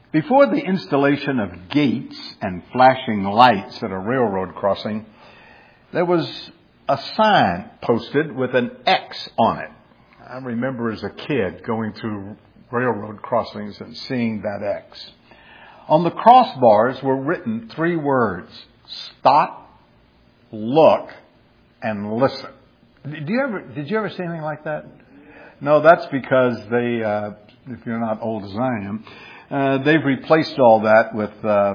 Before the installation of gates and flashing lights at a railroad crossing, there was a sign posted with an X on it. I remember as a kid going through railroad crossings and seeing that X. On the crossbars were written 3 words: stop, look, and listen. Did you ever see anything like that? No, that's because they, if you're not old as I am, they've replaced all that with,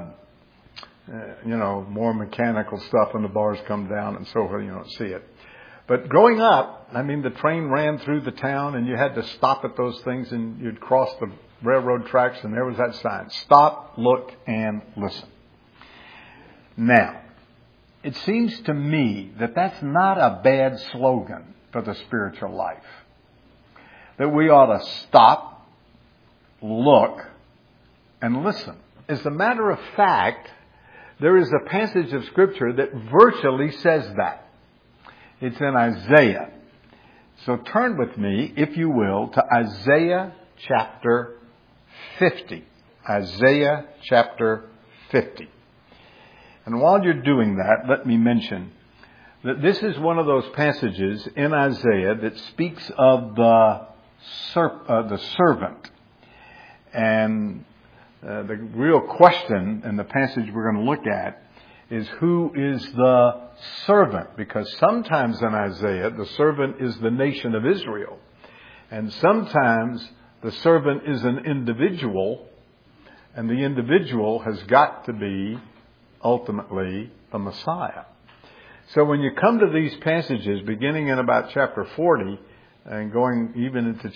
more mechanical stuff, and the bars come down and so forth. You don't see it. But growing up, the train ran through the town, and you had to stop at those things, and you'd cross the railroad tracks, and there was that sign: stop, look, and listen. Now, it seems to me that that's not a bad slogan for the spiritual life. That we ought to stop, look, and listen. As a matter of fact, there is a passage of Scripture that virtually says that. It's in Isaiah. So turn with me, if you will, to Isaiah chapter 50. Isaiah chapter 50. And while you're doing that, let me mention that this is one of those passages in Isaiah that speaks of the servant. And the real question in the passage we're going to look at is, who is the servant? Because sometimes in Isaiah, the servant is the nation of Israel. And sometimes the servant is an individual, and the individual has got to be ultimately the Messiah. So when you come to these passages, beginning in about chapter 40 and going even into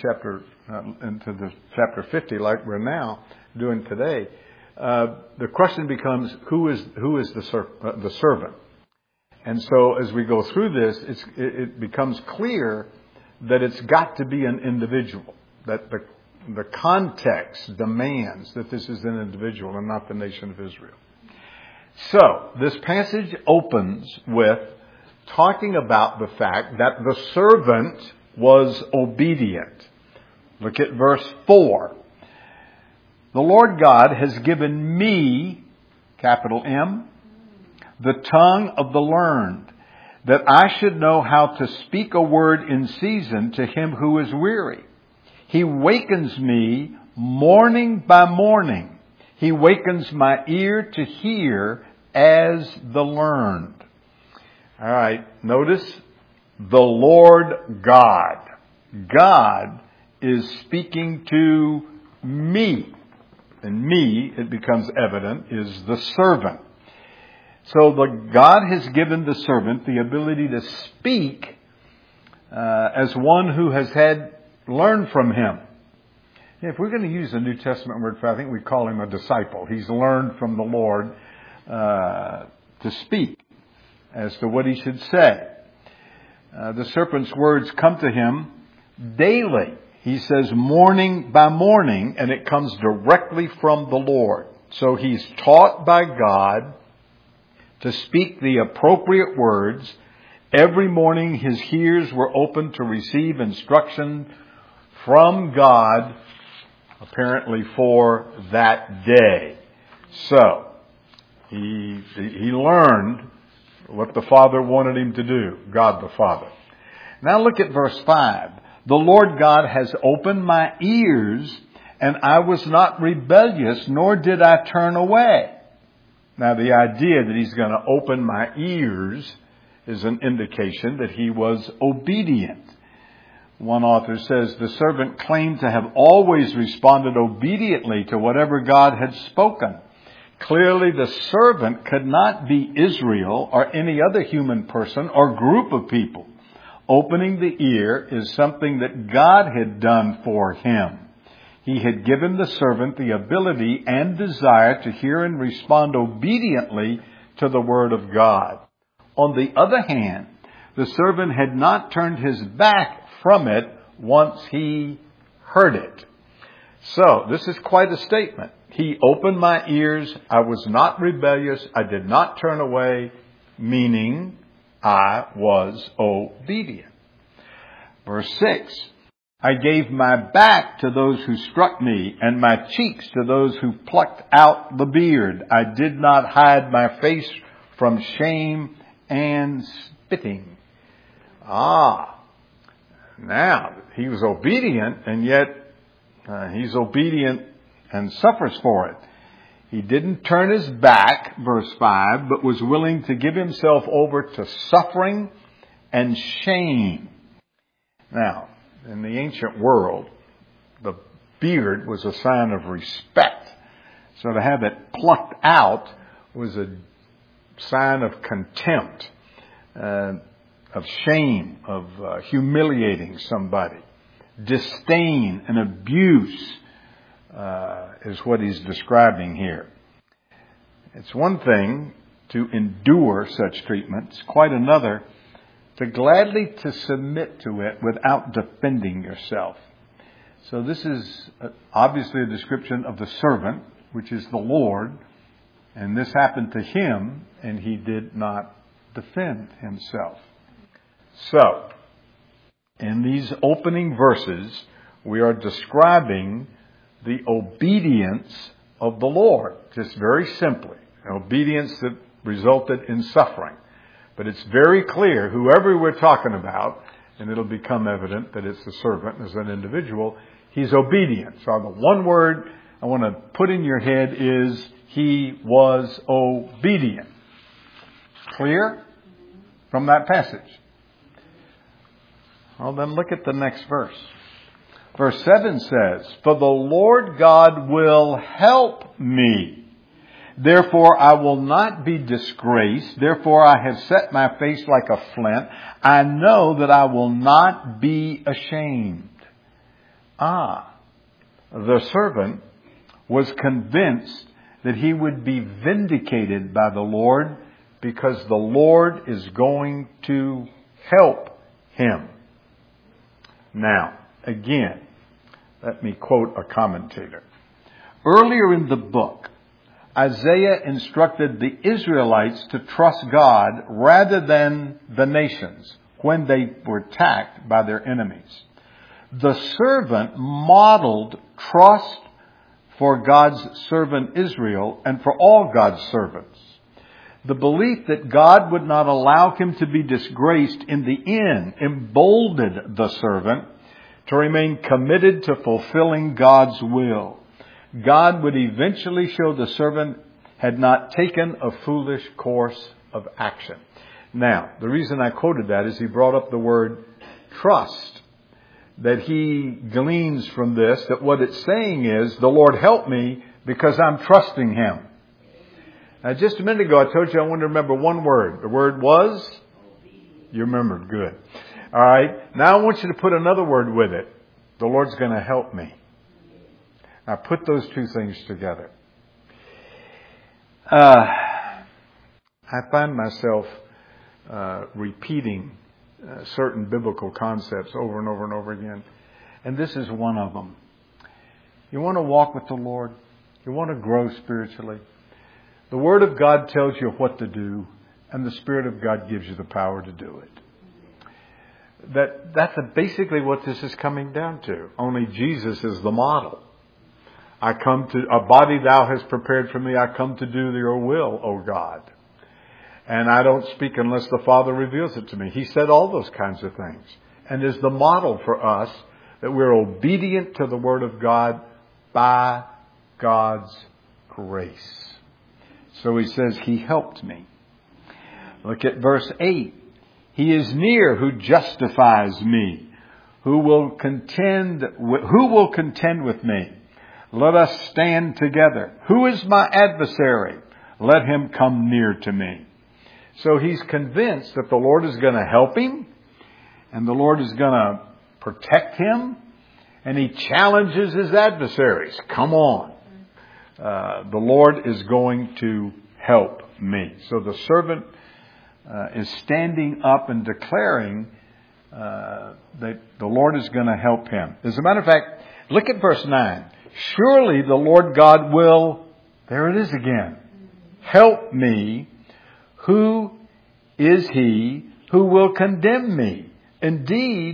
the chapter 50, like we're now doing today, the question becomes, who is the servant? And so as we go through this, it becomes clear that it's got to be an individual, that the context demands that this is an individual and not the nation of Israel. So this passage opens with talking about the fact that the servant was obedient. Look at verse 4. The Lord God has given me, capital M, the tongue of the learned, that I should know how to speak a word in season to him who is weary. He wakens me morning by morning. He wakens my ear to hear as the learned. All right, notice the Lord God. God is speaking to me. And me, it becomes evident, is the servant. So God has given the servant the ability to speak as one who has learned from him. If we're going to use the New Testament word for, I think we call him a disciple. He's learned from the Lord to speak as to what he should say. The serpent's words come to him daily. He says morning by morning, and it comes directly from the Lord. So he's taught by God to speak the appropriate words. Every morning his ears were open to receive instruction from God, apparently for that day. So he learned what the Father wanted him to do, God the Father. Now look at verse 5. The Lord God has opened my ears, and I was not rebellious, nor did I turn away. Now the idea that he's going to open my ears is an indication that he was obedient. One author says the servant claimed to have always responded obediently to whatever God had spoken. Clearly the servant could not be Israel or any other human person or group of people. Opening the ear is something that God had done for him. He had given the servant the ability and desire to hear and respond obediently to the word of God. On the other hand, the servant had not turned his back from it once he heard it. So this is quite a statement. He opened my ears. I was not rebellious. I did not turn away, meaning I was obedient. Verse 6. I gave my back to those who struck me, and my cheeks to those who plucked out the beard. I did not hide my face from shame and spitting. Now, he was obedient, and yet he's obedient and suffers for it. He didn't turn his back, verse 5, but was willing to give himself over to suffering and shame. Now, in the ancient world, the beard was a sign of respect. So to have it plucked out was a sign of contempt, of shame, of humiliating somebody. Disdain and abuse is what he's describing here. It's one thing to endure such treatment. It's quite another to gladly to submit to it without defending yourself. So this is obviously a description of the servant, which is the Lord. And this happened to him, and he did not defend himself. So, in these opening verses, we are describing the obedience of the Lord, just very simply. An obedience that resulted in suffering. But it's very clear, whoever we're talking about, and it'll become evident that it's the servant as an individual, he's obedient. So the one word I want to put in your head is, he was obedient. Clear from that passage? Well, then look at the next verse. Verse 7 says, "For the Lord God will help me. Therefore I will not be disgraced. Therefore I have set my face like a flint. I know that I will not be ashamed." The servant was convinced that he would be vindicated by the Lord because the Lord is going to help him. Now, again, let me quote a commentator. Earlier in the book, Isaiah instructed the Israelites to trust God rather than the nations when they were attacked by their enemies. The servant modeled trust for God's servant Israel and for all God's servants. The belief that God would not allow him to be disgraced in the end emboldened the servant to remain committed to fulfilling God's will. God would eventually show the servant had not taken a foolish course of action. Now, the reason I quoted that is he brought up the word trust. That he gleans from this, that what it's saying is, the Lord help me because I'm trusting him. Now, just a minute ago, I told you I wanted to remember one word. The word was? You remembered. Good. All right. Now I want you to put another word with it. The Lord's going to help me. Now put those two things together. I find myself repeating certain biblical concepts over and over and over again. And this is one of them. You want to walk with the Lord? You want to grow spiritually? The Word of God tells you what to do, and the Spirit of God gives you the power to do it. That's basically what this is coming down to. Only Jesus is the model. I come to a body thou hast prepared for me. I come to do your will, O God. And I don't speak unless the Father reveals it to me. He said all those kinds of things. And is the model for us that we're obedient to the Word of God by God's grace. So he says, he helped me. Look at verse 8. He is near who justifies me. Who will contend with me? Let us stand together. Who is my adversary? Let him come near to me. So he's convinced that the Lord is going to help him, and the Lord is going to protect him, and he challenges his adversaries. Come on. The Lord is going to help me. So the servant is standing up and declaring that the Lord is going to help him. As a matter of fact, look at verse 9. Surely the Lord God will, there it is again, help me. Who is he who will condemn me? Indeed,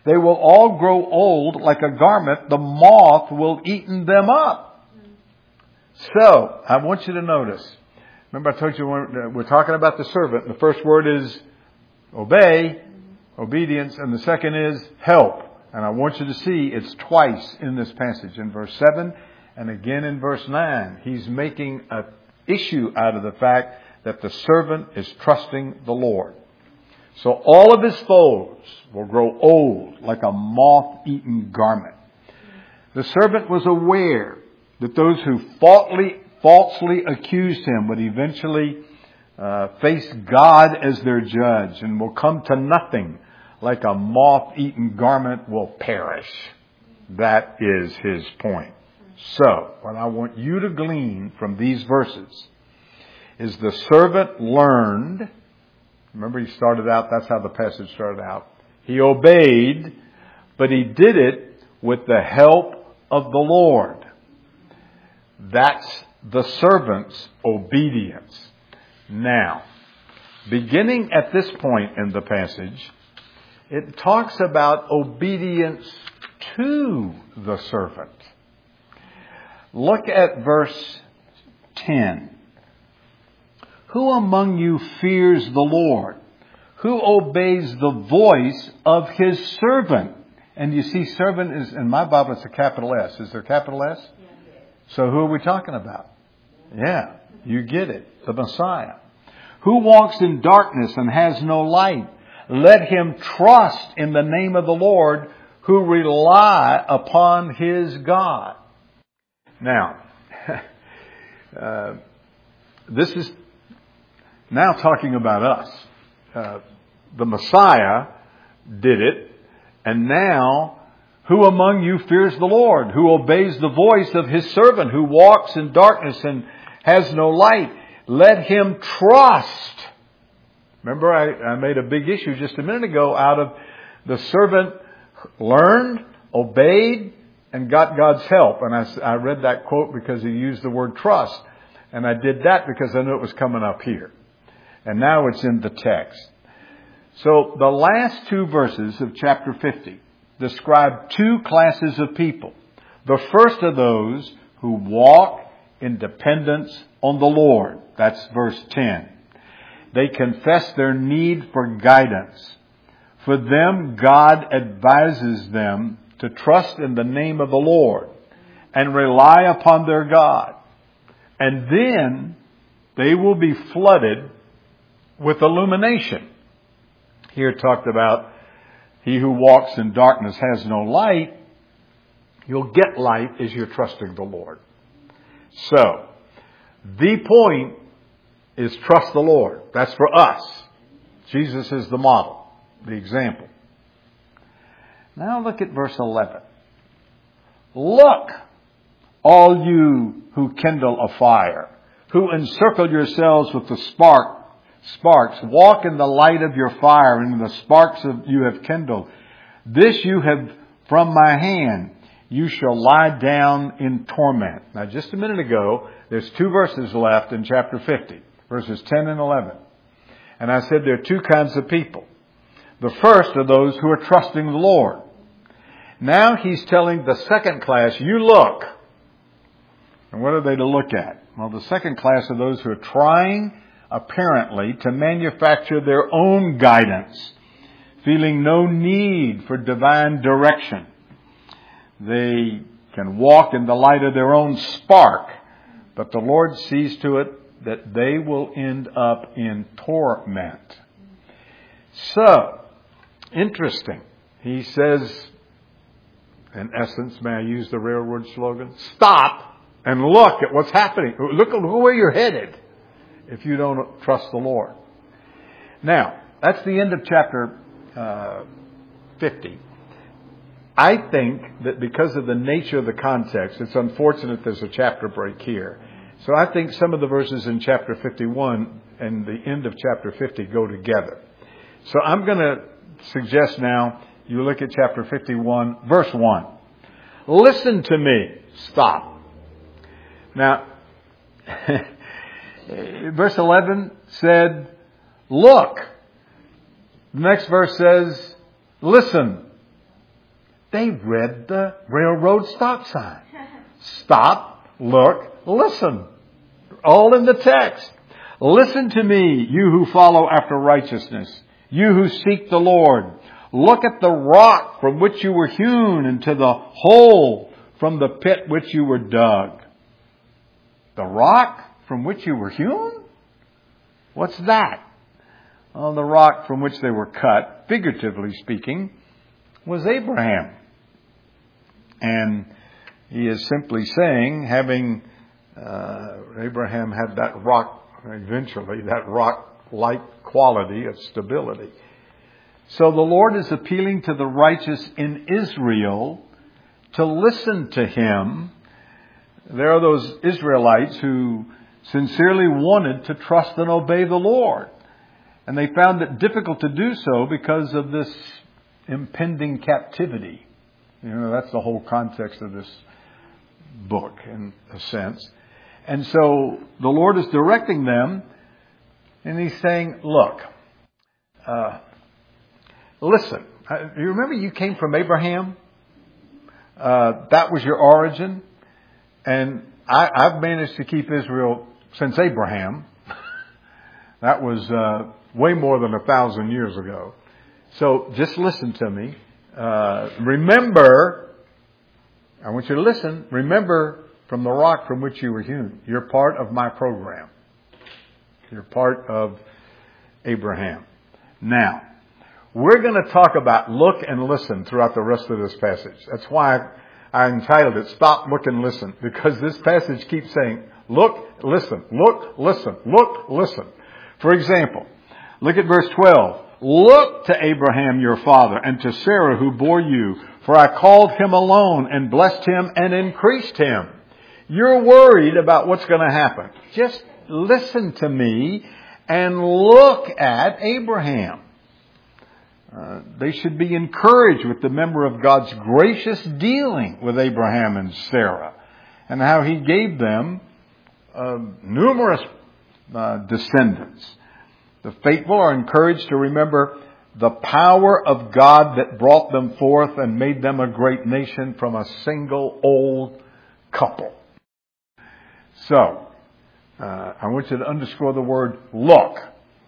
They will all grow old like a garment. The moth will eat them up. So, I want you to notice. Remember I told you we're talking about the servant. The first word is obey, obedience, and the second is help. And I want you to see it's twice in this passage. In verse 7 and again in verse 9. He's making an issue out of the fact that the servant is trusting the Lord. So all of his foes will grow old like a moth-eaten garment. The servant was aware that those who falsely accused him would eventually face God as their judge and will come to nothing, like a moth-eaten garment will perish. That is his point. So, what I want you to glean from these verses is the servant learned. Remember he started out, that's how the passage started out. He obeyed, but he did it with the help of the Lord. That's the servant's obedience. Now, beginning at this point in the passage, it talks about obedience to the servant. Look at verse 10. Who among you fears the Lord? Who obeys the voice of his servant? And you see, servant is, in my Bible, it's a capital S. Is there a capital S? So who are we talking about? Yeah, you get it. The Messiah. Who walks in darkness and has no light? Let him trust in the name of the Lord, who rely upon his God. Now, this is now talking about us. The Messiah did it, and now, who among you fears the Lord? Who obeys the voice of his servant, who walks in darkness and has no light? Let him trust. Remember, I made a big issue just a minute ago out of the servant learned, obeyed, and got God's help. And I read that quote because he used the word trust. And I did that because I knew it was coming up here. And now it's in the text. So the last two verses of chapter 50 describe two classes of people. The first of those who walk in dependence on the Lord. That's verse 10. They confess their need for guidance. For them, God advises them to trust in the name of the Lord and rely upon their God. And then they will be flooded with illumination. Here talked about he who walks in darkness has no light. You'll get light as you're trusting the Lord. So, the point is trust the Lord. That's for us. Jesus is the model, the example. Now look at verse 11. Look, all you who kindle a fire, who encircle yourselves with the sparks, walk in the light of your fire and in the sparks you have kindled. This you have from my hand. You shall lie down in torment. Now just a minute ago, there's two verses left in chapter 50, verses 10 and 11. And I said there are two kinds of people. The first are those who are trusting the Lord. Now he's telling the second class, you look. And what are they to look at? Well, the second class are those who are trying, apparently, to manufacture their own guidance, feeling no need for divine direction. They can walk in the light of their own spark, but the Lord sees to it that they will end up in torment. So, interesting. He says, in essence, may I use the railroad slogan? Stop and look at what's happening. Look at where you're headed if you don't trust the Lord. Now, that's the end of chapter 50. I think that because of the nature of the context, it's unfortunate there's a chapter break here. So I think some of the verses in chapter 51 and the end of chapter 50 go together. So I'm going to suggest now you look at chapter 51, verse 1. Listen to me. Stop. Now, verse 11 said, look. The next verse says, listen. They read the railroad stop sign. Stop, look, listen. All in the text. Listen to me, you who follow after righteousness, you who seek the Lord. Look at the rock from which you were hewn, and to the hole from the pit which you were dug. The rock from which you were hewn? What's that? Well, the rock from which they were cut, figuratively speaking, was Abraham. And he is simply saying, having Abraham had that rock, eventually, that rock-like quality of stability. So the Lord is appealing to the righteous in Israel to listen to Him. There are those Israelites who sincerely wanted to trust and obey the Lord. And they found it difficult to do so because of this impending captivity. That's the whole context of this book, in a sense. And so the Lord is directing them, and He's saying, look, listen, you remember you came from Abraham? That was your origin. And I've managed to keep Israel since Abraham. That was way more than 1,000 years ago. So just listen to me. Remember, I want you to listen. Remember from the rock from which you were hewn. You're part of my program. You're part of Abraham. Now, we're going to talk about look and listen throughout the rest of this passage. That's why I entitled it, Stop, Look, and Listen. Because this passage keeps saying, look, listen, look, listen, look, listen. For example, look at verse 12. Look to Abraham your father and to Sarah who bore you, for I called him alone and blessed him and increased him. You're worried about what's going to happen. Just listen to me and look at Abraham. They should be encouraged with the memory of God's gracious dealing with Abraham and Sarah, and how He gave them numerous descendants. The faithful are encouraged to remember the power of God that brought them forth and made them a great nation from a single old couple. So, I want you to underscore the word look.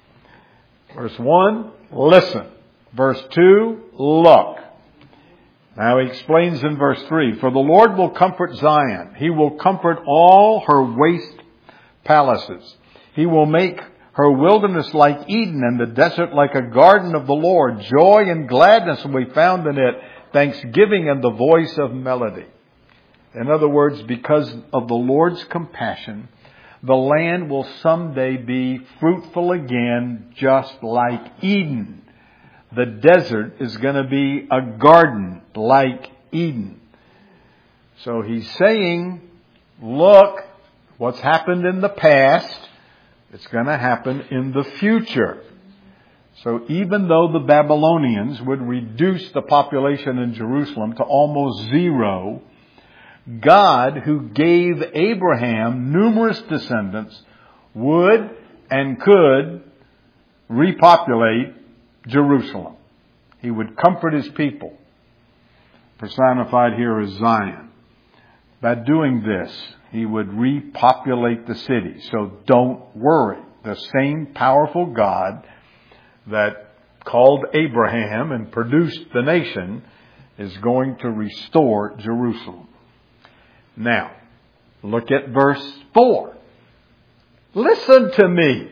Verse 1, listen. Verse 2, look. Now he explains in verse 3, for the Lord will comfort Zion. He will comfort all her waste palaces. He will make her wilderness like Eden and the desert like a garden of the Lord. Joy and gladness will be found in it, thanksgiving and the voice of melody. In other words, because of the Lord's compassion, the land will someday be fruitful again, just like Eden. The desert is going to be a garden like Eden. So he's saying, look, what's happened in the past, it's going to happen in the future. So even though the Babylonians would reduce the population in Jerusalem to almost zero, God, who gave Abraham numerous descendants, would and could repopulate Jerusalem. He would comfort His people, personified here as Zion. By doing this, He would repopulate the city. So don't worry. The same powerful God that called Abraham and produced the nation is going to restore Jerusalem. Now, look at verse 4. Listen to me.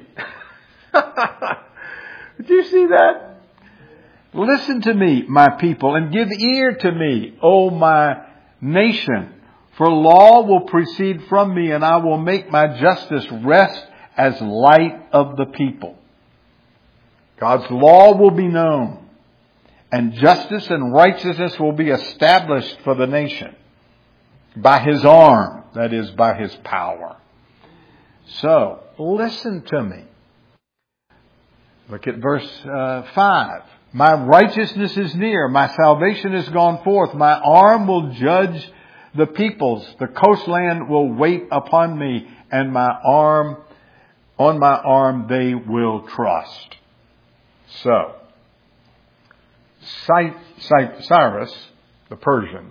Did you see that? Listen to me, my people, and give ear to me, O my nation. For law will proceed from me, and I will make my justice rest as light of the people. God's law will be known, and justice and righteousness will be established for the nation by His arm, that is, by His power. So, listen to me. Look at verse 5. My righteousness is near. My salvation is gone forth. My arm will judge the peoples. The coastland will wait upon me, and on my arm they will trust. So, Cyrus the Persian,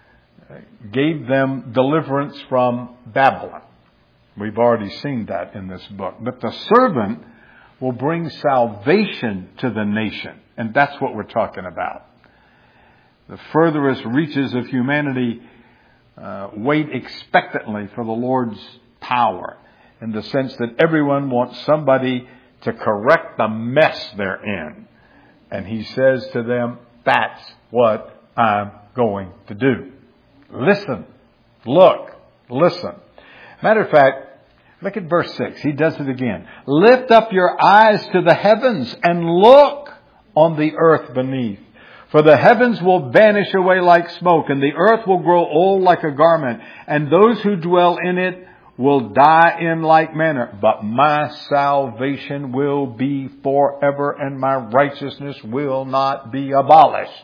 gave them deliverance from Babylon. We've already seen that in this book. But the servant will bring salvation to the nation. And that's what we're talking about. The furthest reaches of humanity wait expectantly for the Lord's power, in the sense that everyone wants somebody to correct the mess they're in. And he says to them, that's what I'm going to do. Listen, look, listen. Matter of fact, look at verse 6. He does it again. Lift up your eyes to the heavens and look on the earth beneath. For the heavens will vanish away like smoke, and the earth will grow old like a garment, and those who dwell in it will die in like manner. But my salvation will be forever, and my righteousness will not be abolished.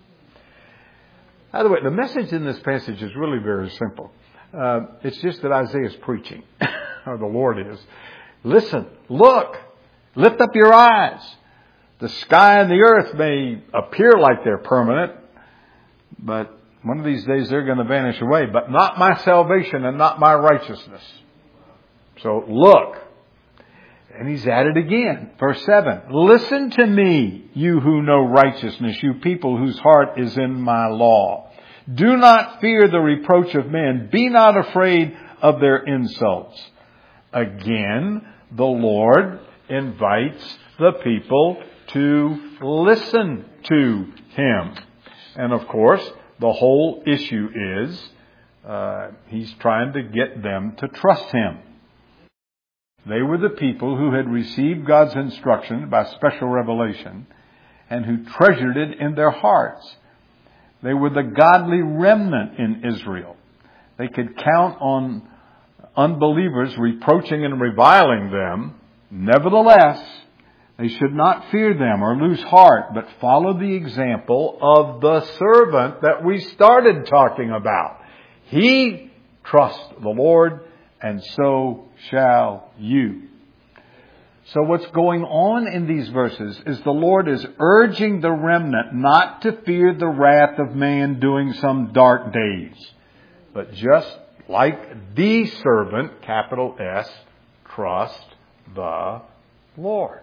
By the way, the message in this passage is really very simple. It's just that Isaiah's preaching, or the Lord is. Listen, look, lift up your eyes. The sky and the earth may appear like they're permanent, but one of these days they're going to vanish away. But not my salvation and not my righteousness. So look. And he's at it again. Verse 7. Listen to me, you who know righteousness, you people whose heart is in my law. Do not fear the reproach of men. Be not afraid of their insults. Again, the Lord invites the people to listen to Him. And of course, the whole issue is He's trying to get them to trust Him. They were the people who had received God's instruction by special revelation and who treasured it in their hearts. They were the godly remnant in Israel. They could count on unbelievers reproaching and reviling them. Nevertheless, they should not fear them or lose heart, but follow the example of the servant that we started talking about. He trusts the Lord, and so shall you. So what's going on in these verses is the Lord is urging the remnant not to fear the wrath of man doing some dark days, but just like the servant, capital S, trust the Lord.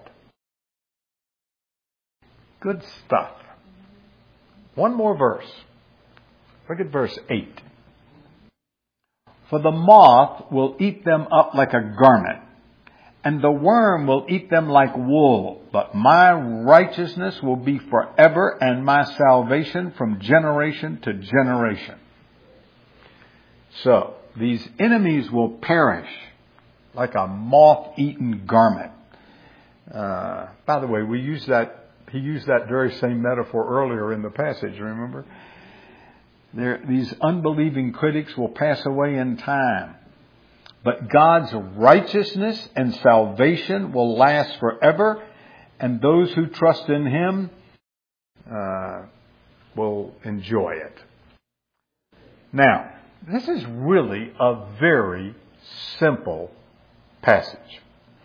Good stuff. One more verse. Look at verse 8. For the moth will eat them up like a garment, and the worm will eat them like wool. But my righteousness will be forever, and my salvation from generation to generation. So, these enemies will perish like a moth-eaten garment. By the way, he used that very same metaphor earlier in the passage, remember? These unbelieving critics will pass away in time. But God's righteousness and salvation will last forever, and those who trust in Him will enjoy it. Now, this is really a very simple passage.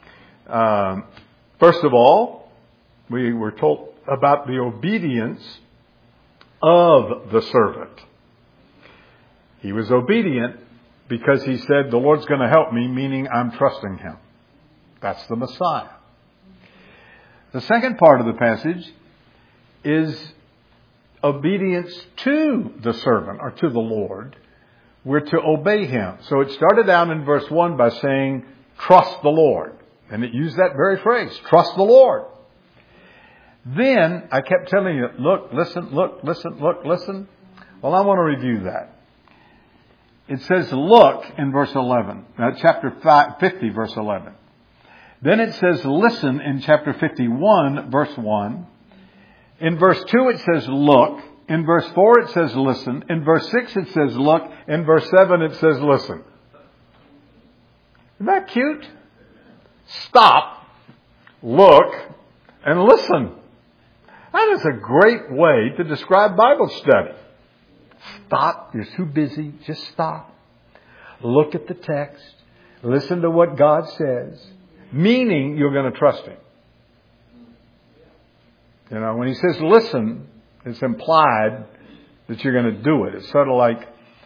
First of all, we were told about the obedience of the servant. He was obedient because he said, the Lord's going to help me, meaning I'm trusting Him. That's the Messiah. The second part of the passage is obedience to the servant, or to the Lord. We're to obey Him. So it started out in verse 1 by saying, trust the Lord. And it used that very phrase, trust the Lord. Then I kept telling you, look, listen, look, listen, look, listen. Well, I want to review that. It says look in verse 11, chapter 50, verse 11. Then it says listen in chapter 51, verse 1. In verse 2 it says look. In verse 4 it says listen. In verse 6 it says look. In verse 7 it says listen. Isn't that cute? Stop, look, and listen. That is a great way to describe Bible study. Stop. You're too busy. Just stop. Look at the text. Listen to what God says. Meaning you're going to trust Him. You know, when He says listen, it's implied that you're going to do it. It's sort of like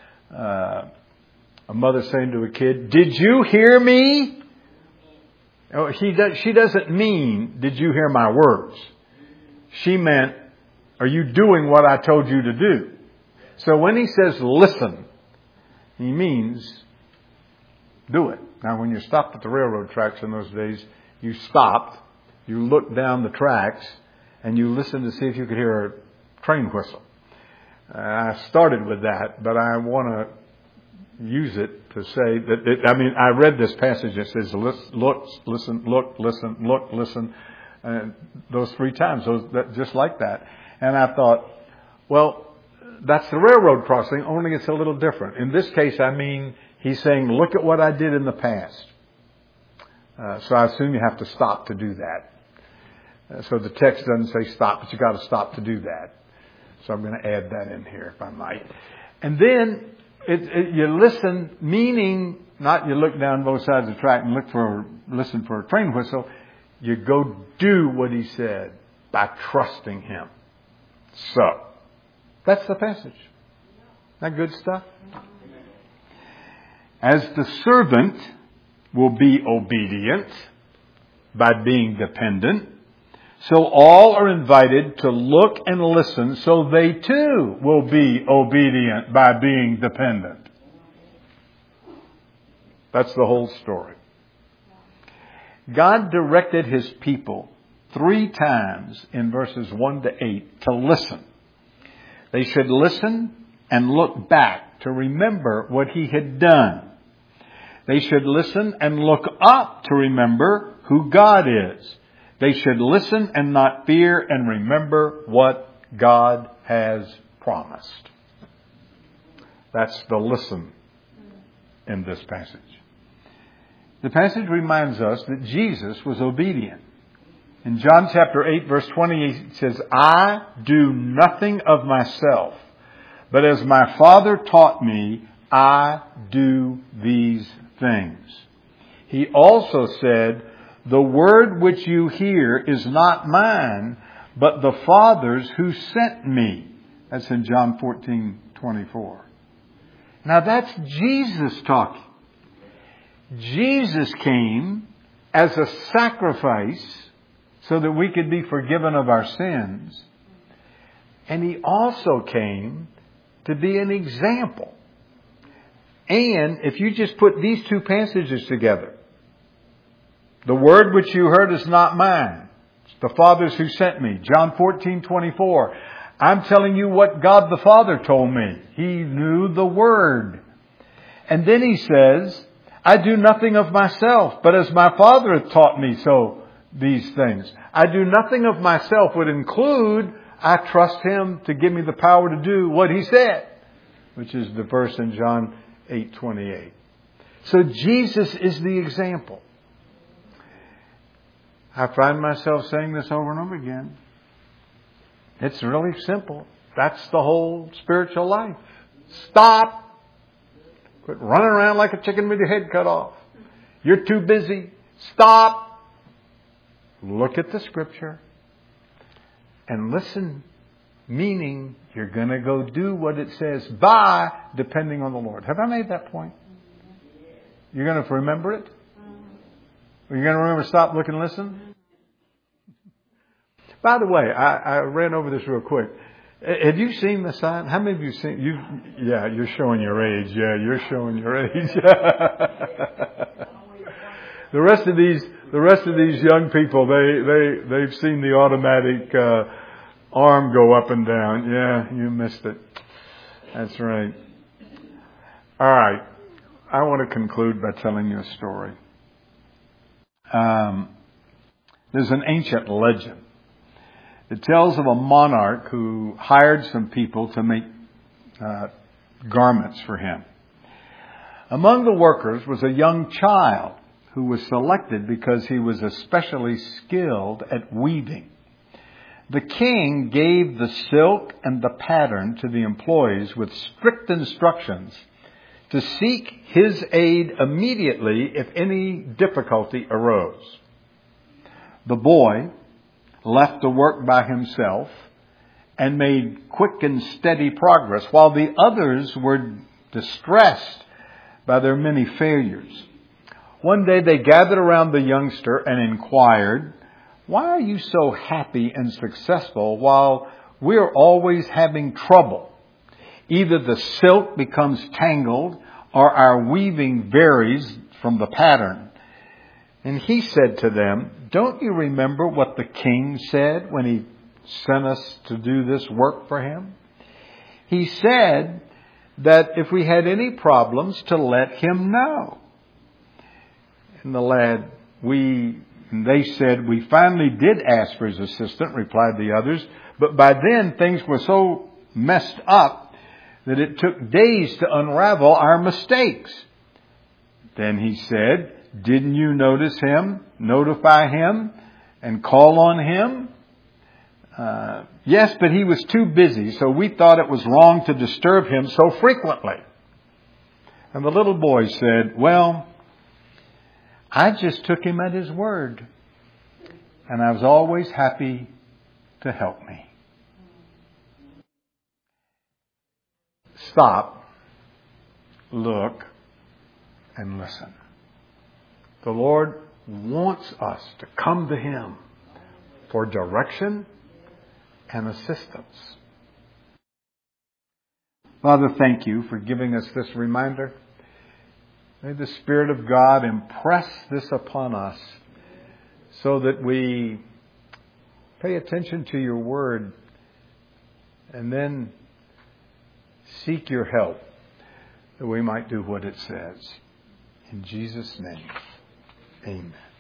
a mother saying to a kid, "Did you hear me?" Oh, she doesn't mean, "Did you hear my words?" She meant, "Are you doing what I told you to do?" So when he says listen, he means do it. Now, when you stopped at the railroad tracks in those days, you stopped, you looked down the tracks, and you listened to see if you could hear a train whistle. I started with that, but I want to use it to say that, I read this passage that says, look, listen, look, listen, look, listen, and those 3 times, just like that. And I thought, well, that's the railroad crossing, only it's a little different. In this case, he's saying, look at what I did in the past. So I assume you have to stop to do that. So the text doesn't say stop, but you got to stop to do that. So I'm going to add that in here, if I might. And then you listen, meaning not you look down both sides of the track and listen for a train whistle. You go do what he said by trusting him. So that's the passage. Isn't that good stuff? As the servant will be obedient by being dependent, so all are invited to look and listen so they too will be obedient by being dependent. That's the whole story. God directed His people 3 times in verses 1 to 8 to listen. They should listen and look back to remember what He had done. They should listen and look up to remember who God is. They should listen and not fear and remember what God has promised. That's the listen in this passage. The passage reminds us that Jesus was obedient. In John chapter 8, verse 20, it says, "I do nothing of myself, but as my Father taught me, I do these things." He also said, "The word which you hear is not mine, but the Father's who sent me." That's in John 14:24. Now that's Jesus talking. Jesus came as a sacrifice so that we could be forgiven of our sins. And He also came to be an example. And if you just put these 2 passages together, the word which you heard is not mine. It's the Father's who sent me. John 14:24. I'm telling you what God the Father told me. He knew the word. And then He says, "I do nothing of myself, but as my Father hath taught me, so these things." I do nothing of myself would include, I trust Him to give me the power to do what He said, which is the verse in John 8:28. So Jesus is the example. I find myself saying this over and over again. It's really simple. That's the whole spiritual life. Stop. Quit running around like a chicken with your head cut off. You're too busy. Stop. Look at the Scripture and listen, meaning you're going to go do what it says by depending on the Lord. Have I made that point? You're going to remember it? Are you going to remember stop, look, and listen? By the way, I ran over this real quick. Have you seen the sign? How many of you seen? Yeah, you're showing your age. Yeah, you're showing your age. The rest of these young people, they've seen the automatic arm go up and down. Yeah, you missed it. That's right. All right. I want to conclude by telling you a story. There's an ancient legend. It tells of a monarch who hired some people to make garments for him. Among the workers was a young child who was selected because he was especially skilled at weaving. The king gave the silk and the pattern to the employees with strict instructions to seek his aid immediately if any difficulty arose. The boy left to work by himself and made quick and steady progress, while the others were distressed by their many failures. One day they gathered around the youngster and inquired, "Why are you so happy and successful while we're always having trouble? Either the silk becomes tangled or our weaving varies from the pattern." And he said to them, "Don't you remember what the king said when he sent us to do this work for him? He said that if we had any problems, to let him know." And they said, "We finally did ask for his assistant," replied the others. "But by then things were so messed up that it took days to unravel our mistakes." Then he said, "Didn't you notify him, and call on him?" "Yes, but he was too busy, so we thought it was wrong to disturb him so frequently." And the little boy said, "Well, I just took him at his word, and I was always happy to help me." Stop, look, and listen. The Lord wants us to come to Him for direction and assistance. Father, thank you for giving us this reminder. May the Spirit of God impress this upon us so that we pay attention to your word and then seek your help that we might do what it says. In Jesus' name, amen.